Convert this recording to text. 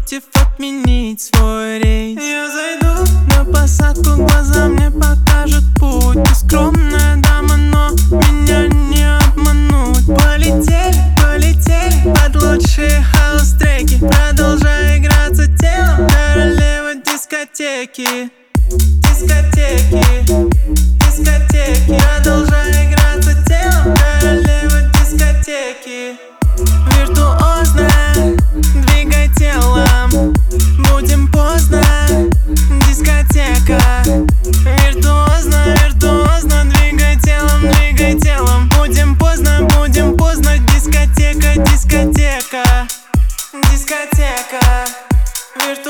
против отменить свой рейс. Я зайду на посадку, глаза мне покажут путь. Ты скромная дама, но меня не обмануть. Полетели, полетели под лучшие хаус-треки, продолжай играться телом, королева дискотеки. Дискотеки, дискотеки, продолжай играться телом, королева дискотеки. Виртуозно двигай телом, будем поздно, дискотека. Виртуозно, виртуозно двигай телом, будем поздно, дискотека, дискотека, дискотека.